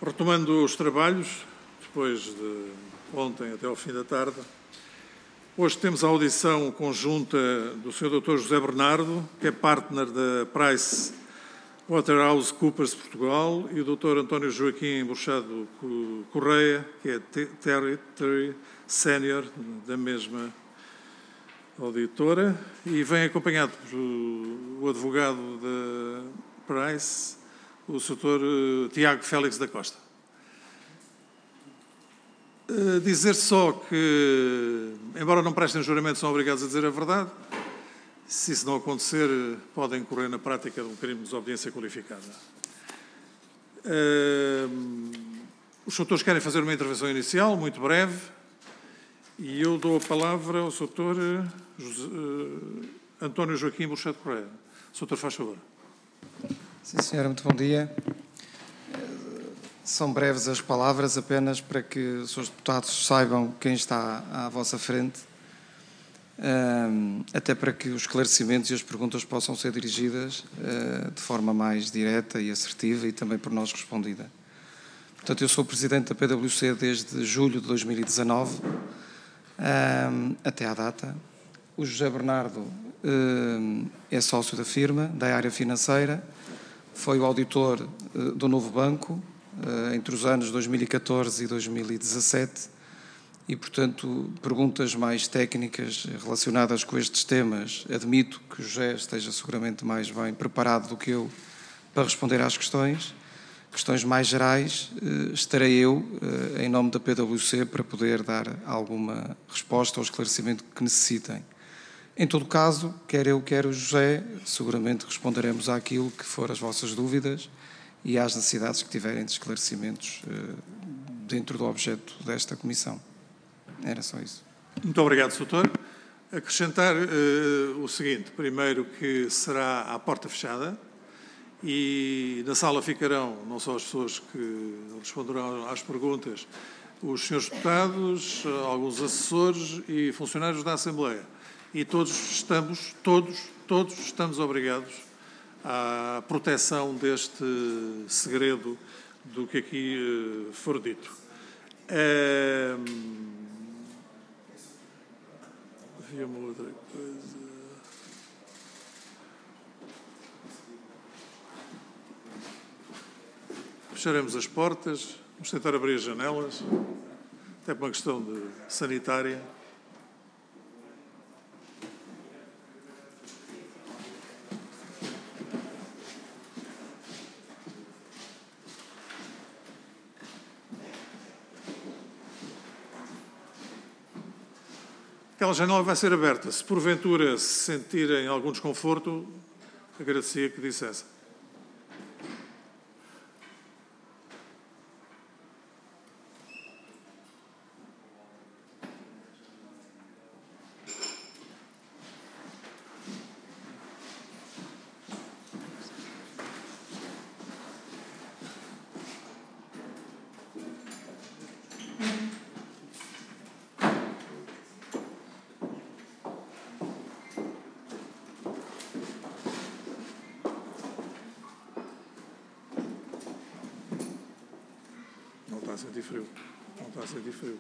Retomando os trabalhos, depois de ontem até ao fim da tarde, hoje temos a audição conjunta do Sr. Dr. José Bernardo, que é partner da PricewaterhouseCoopers Portugal, e o Dr. António Joaquim Bruxado Correia, que é Territory Senior da mesma auditora, e vem acompanhado pelo advogado da Price, o Sr. Tiago Félix da Costa. Dizer só que, embora não prestem juramento, são obrigados a dizer a verdade. Se isso não acontecer, podem incorrer na prática de um crime de desobediência qualificada. Os doutores querem fazer uma intervenção inicial, muito breve, e eu dou a palavra ao Sr. António Joaquim Bruxado Correia. Sr. faz favor. Sim, senhora, muito bom dia. São breves as palavras, apenas para que os senhores deputados saibam quem está à vossa frente, até para que os esclarecimentos e as perguntas possam ser dirigidas de forma mais direta e assertiva e também por nós respondida. Portanto, eu sou presidente da PwC desde julho de 2019, até à data. O José Bernardo é sócio da firma, da área financeira, foi o auditor do novo banco entre os anos 2014 e 2017 e, portanto, perguntas mais técnicas relacionadas com estes temas, admito que o José esteja seguramente mais bem preparado do que eu para responder às questões mais gerais, estarei eu, em nome da PwC, para poder dar alguma resposta ou esclarecimento que necessitem. Em todo caso, quer eu, quer o José, seguramente responderemos àquilo que for as vossas dúvidas e às necessidades que tiverem de esclarecimentos dentro do objeto desta comissão. Era só isso. Muito obrigado, Sr. Acrescentar o seguinte: primeiro, que será à porta fechada e na sala ficarão não só as pessoas que responderão às perguntas, os senhores deputados, alguns assessores e funcionários da Assembleia. E todos estamos obrigados à proteção deste segredo do que aqui for dito. Havia uma outra coisa. Fecharemos as portas, vamos tentar abrir as janelas, até por uma questão sanitária. Aquela janela vai ser aberta. Se porventura se sentirem algum desconforto, agradecia que dissessem. Não está a sentir frio.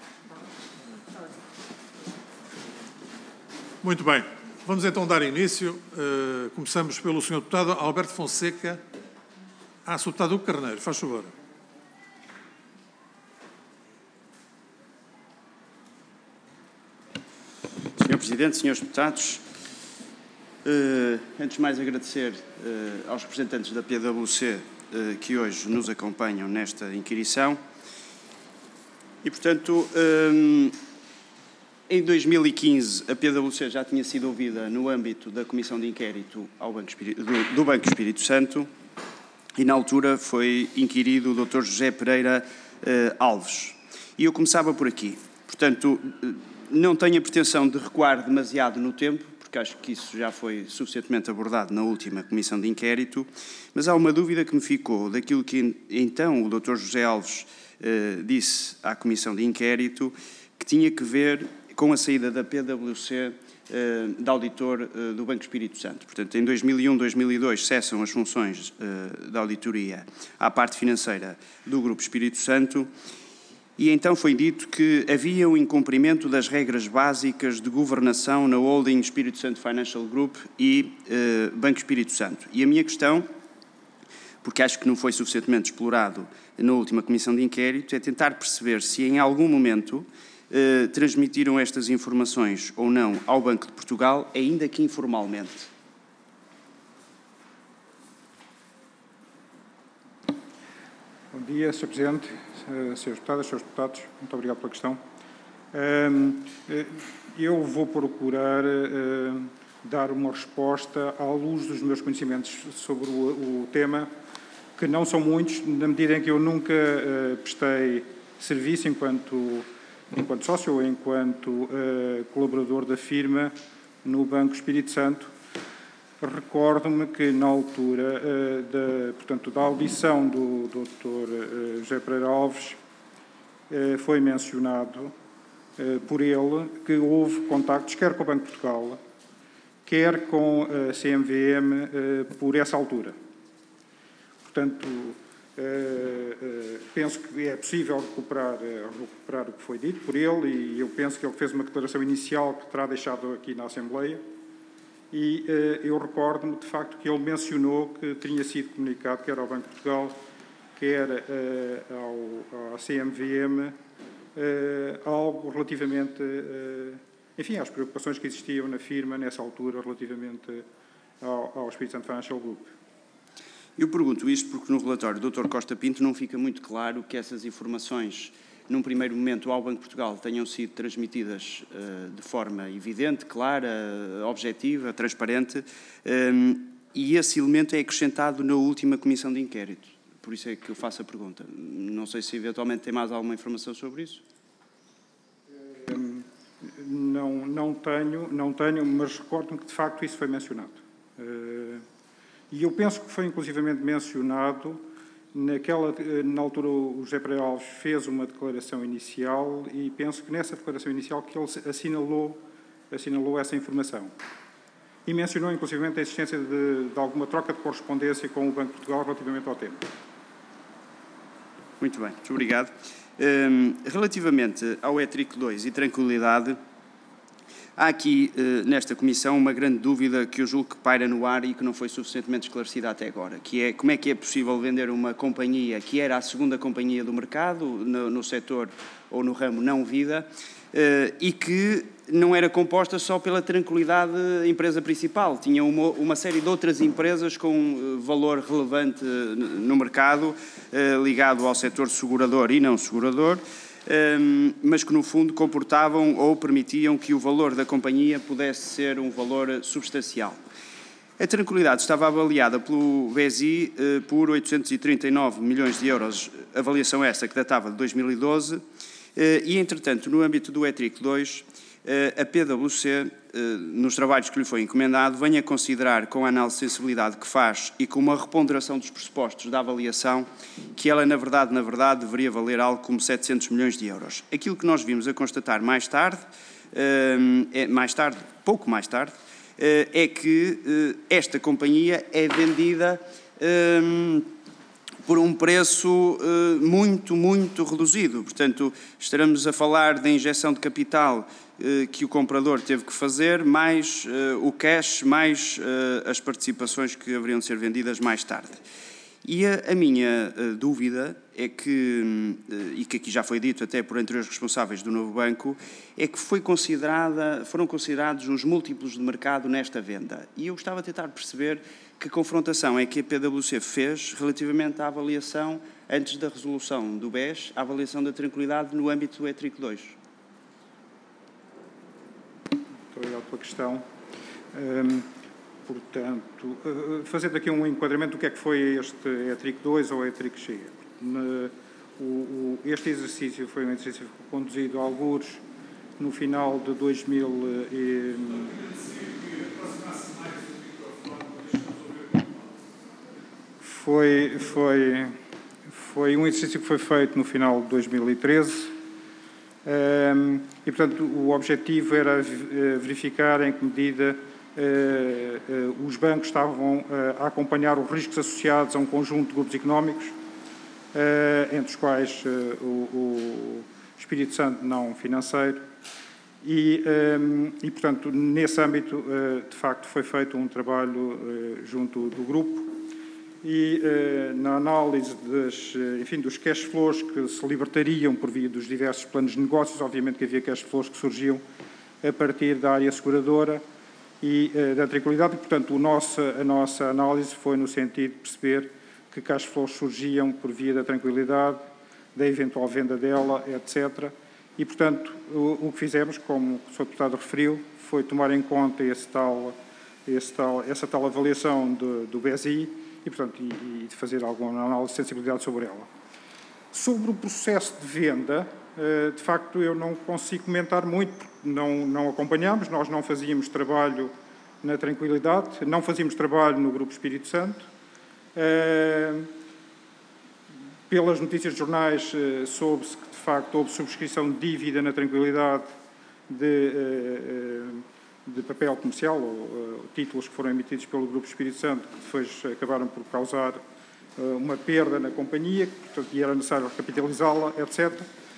Muito bem. Vamos então dar início. Começamos pelo Sr. Deputado Alberto Fonseca. Sr. Deputado Hugo Carneiro, faz favor. Sr. Presidente, Srs. Deputados, antes de mais agradecer aos representantes da PwC que hoje nos acompanham nesta inquirição. E, portanto, em 2015 a PwC já tinha sido ouvida no âmbito da Comissão de Inquérito do Banco Espírito Santo e, na altura, foi inquirido o Dr. José Pereira Alves. E eu começava por aqui. Portanto, não tenho a pretensão de recuar demasiado no tempo, porque acho que isso já foi suficientemente abordado na última Comissão de Inquérito, mas há uma dúvida que me ficou daquilo que então o Dr. José Alves disse à Comissão de Inquérito, que tinha que ver com a saída da PwC de auditor do Banco Espírito Santo. Portanto, em 2001, 2002 cessam as funções da auditoria à parte financeira do Grupo Espírito Santo e então foi dito que havia um incumprimento das regras básicas de governação na holding Espírito Santo Financial Group e Banco Espírito Santo. E a minha questão, porque acho que não foi suficientemente explorado na última comissão de inquérito, é tentar perceber se em algum momento transmitiram estas informações ou não ao Banco de Portugal, ainda que informalmente. Bom dia, Sr. Presidente, Srs. Deputadas, Srs. Deputados, muito obrigado pela questão. Eu vou procurar dar uma resposta à luz dos meus conhecimentos sobre o tema, que não são muitos, na medida em que eu nunca prestei serviço enquanto sócio ou enquanto colaborador da firma no Banco Espírito Santo. Recordo-me que, na altura da audição do Dr. José Pereira Alves, foi mencionado por ele que houve contactos quer com o Banco de Portugal, quer com a CMVM por essa altura. Portanto, penso que é possível recuperar o que foi dito por ele e eu penso que ele fez uma declaração inicial que terá deixado aqui na Assembleia e eu recordo-me, de facto, que ele mencionou que tinha sido comunicado quer ao Banco de Portugal, quer à CMVM, algo relativamente, enfim, às preocupações que existiam na firma nessa altura relativamente ao Espírito Santo Financial Group. Eu pergunto isto porque no relatório do Dr. Costa Pinto não fica muito claro que essas informações, num primeiro momento, ao Banco de Portugal tenham sido transmitidas de forma evidente, clara, objetiva, transparente, e esse elemento é acrescentado na última comissão de inquérito. Por isso é que eu faço a pergunta. Não sei se eventualmente tem mais alguma informação sobre isso. Não tenho, mas recordo-me que de facto isso foi mencionado. E eu penso que foi inclusivamente mencionado, na altura o José Pereira Alves fez uma declaração inicial e penso que nessa declaração inicial que ele assinalou essa informação. E mencionou inclusivamente a existência de alguma troca de correspondência com o Banco de Portugal relativamente ao tema. Muito bem, muito obrigado. Relativamente ao ETRIC 2 e tranquilidade, há aqui, nesta comissão, uma grande dúvida que eu julgo que paira no ar e que não foi suficientemente esclarecida até agora, que é como é que é possível vender uma companhia que era a segunda companhia do mercado, no setor ou no ramo não vida, e que não era composta só pela Tranquilidade empresa principal, tinha uma série de outras empresas com valor relevante no mercado, ligado ao setor segurador e não segurador, mas que no fundo comportavam ou permitiam que o valor da companhia pudesse ser um valor substancial. A Tranquilidade estava avaliada pelo BSI por 839 milhões de euros, avaliação essa que datava de 2012, e entretanto no âmbito do ETRIC 2, a PwC, nos trabalhos que lhe foi encomendado, vem a considerar, com a análise de sensibilidade que faz e com uma reponderação dos pressupostos da avaliação, que ela, na verdade, deveria valer algo como 700 milhões de euros. Aquilo que nós vimos a constatar mais tarde, pouco mais tarde, é que esta companhia é vendida por um preço muito reduzido. Portanto, estaremos a falar da injeção de capital que o comprador teve que fazer, mais o cash, mais as participações que haveriam de ser vendidas mais tarde. E a minha dúvida é que, e que aqui já foi dito até por anteriores responsáveis do novo banco, é que foram considerados os múltiplos de mercado nesta venda. E eu gostava de tentar perceber que confrontação é que a PwC fez relativamente à avaliação, antes da resolução do BES, à avaliação da Tranquilidade no âmbito do ETRIC 2. Muito obrigado pela questão. Portanto, fazendo aqui um enquadramento do que é que foi este ETRIC 2 ou ETRIC Chega. Este exercício foi um exercício conduzido a algures no final de 2000 Foi um exercício que foi feito no final de 2013 E, portanto, o objetivo era verificar em que medida os bancos estavam a acompanhar os riscos associados a um conjunto de grupos económicos, entre os quais o Espírito Santo não financeiro, e, portanto, nesse âmbito, de facto, foi feito um trabalho junto do grupo e na análise dos cash flows que se libertariam por via dos diversos planos de negócios. Obviamente que havia cash flows que surgiam a partir da área seguradora e da tranquilidade, e, portanto, a nossa análise foi no sentido de perceber que cash flows surgiam por via da tranquilidade, da eventual venda dela, etc. E, portanto, o que fizemos, como o Sr. Deputado referiu, foi tomar em conta essa tal avaliação do BSI e, portanto, e de fazer alguma análise de sensibilidade sobre ela. Sobre o processo de venda, de facto, eu não consigo comentar muito, porque não acompanhámos, nós não fazíamos trabalho na tranquilidade, não fazíamos trabalho no Grupo Espírito Santo. Pelas notícias de jornais, soube-se que, de facto, houve subscrição de dívida na tranquilidade de papel comercial, ou títulos que foram emitidos pelo Grupo Espírito Santo, que depois acabaram por causar uma perda na companhia, portanto, e era necessário recapitalizá-la, etc.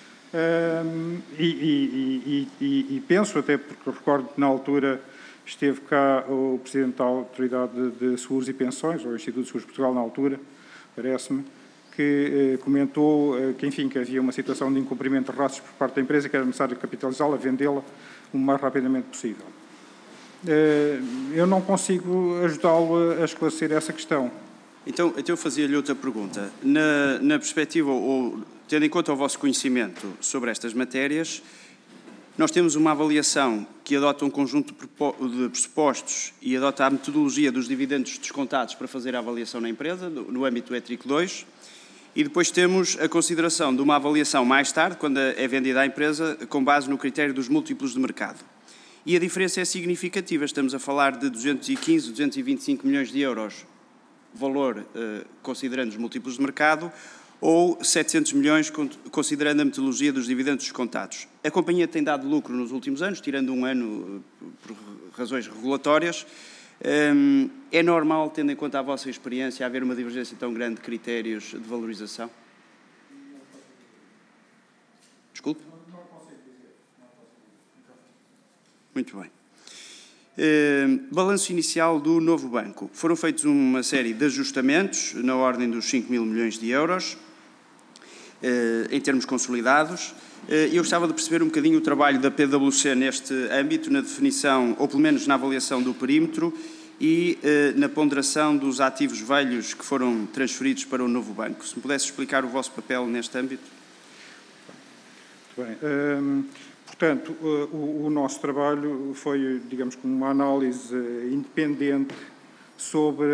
E penso, até porque recordo que na altura esteve cá o Presidente da Autoridade de Seguros e Pensões, ou Instituto de Seguros de Portugal na altura, parece-me, que comentou que, enfim, que havia uma situação de incumprimento de raços por parte da empresa, que era necessário capitalizá-la, vendê-la o mais rapidamente possível. Eu não consigo ajudá-lo a esclarecer essa questão. Então eu fazia-lhe outra pergunta. Na perspectiva, ou tendo em conta o vosso conhecimento sobre estas matérias, nós temos uma avaliação que adota um conjunto de pressupostos e adota a metodologia dos dividendos descontados para fazer a avaliação na empresa, no âmbito do ETRIC 2, e depois temos a consideração de uma avaliação mais tarde, quando é vendida à empresa, com base no critério dos múltiplos de mercado. E a diferença é significativa, estamos a falar de 215, 225 milhões de euros, valor considerando os múltiplos de mercado, ou 700 milhões considerando a metodologia dos dividendos descontados. A companhia tem dado lucro nos últimos anos, tirando um ano por razões regulatórias. É normal, tendo em conta a vossa experiência, haver uma divergência tão grande de critérios de valorização? Desculpe? Muito bem. Balanço inicial do novo banco. Foram feitos uma série de ajustamentos na ordem dos 5 mil milhões de euros, em termos consolidados. Eu gostava de perceber um bocadinho o trabalho da PwC neste âmbito, na definição, ou pelo menos na avaliação do perímetro e na ponderação dos ativos velhos que foram transferidos para o novo banco. Se me pudesse explicar o vosso papel neste âmbito. Muito bem. Portanto, o nosso trabalho foi, digamos, como uma análise independente sobre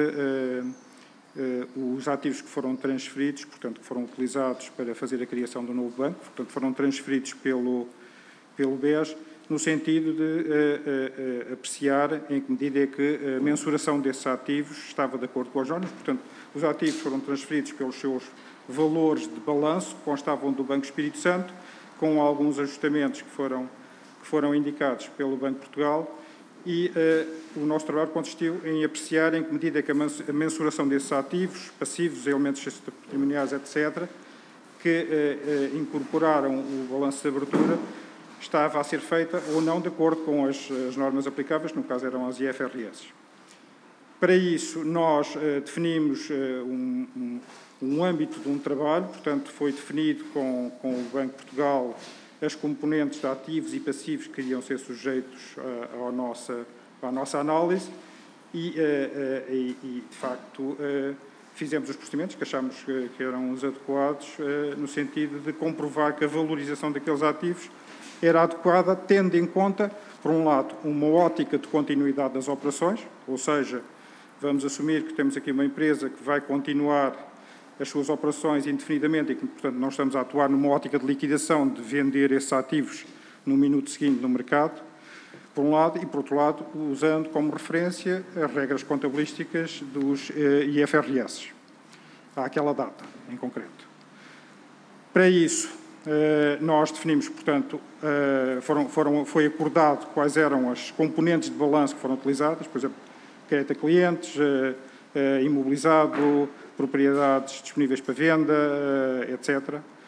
os ativos que foram transferidos, portanto, que foram utilizados para fazer a criação do novo banco, portanto, foram transferidos pelo BES, no sentido de apreciar em que medida é que a mensuração desses ativos estava de acordo com os normas. Portanto, os ativos foram transferidos pelos seus valores de balanço, que constavam do Banco Espírito Santo, com alguns ajustamentos que foram indicados pelo Banco de Portugal, e o nosso trabalho consistiu em apreciar em que medida é que a mensuração desses ativos, passivos, elementos patrimoniais, etc., que incorporaram o balanço de abertura, estava a ser feita ou não de acordo com as normas aplicáveis, no caso eram as IFRS. Para isso, nós definimos um âmbito de um trabalho, portanto, foi definido com o Banco de Portugal as componentes de ativos e passivos que iriam ser sujeitos à nossa análise e de facto, fizemos os procedimentos que achámos que eram os adequados, no sentido de comprovar que a valorização daqueles ativos era adequada, tendo em conta, por um lado, uma ótica de continuidade das operações, ou seja, vamos assumir que temos aqui uma empresa que vai continuar as suas operações indefinidamente e que, portanto, não estamos a atuar numa ótica de liquidação, de vender esses ativos no minuto seguinte no mercado, por um lado, e por outro lado, usando como referência as regras contabilísticas dos IFRS, àquela data, em concreto. Para isso, nós definimos, portanto, foi acordado quais eram as componentes de balanço que foram utilizadas, por exemplo, crédito a clientes, imobilizado, propriedades disponíveis para venda, etc.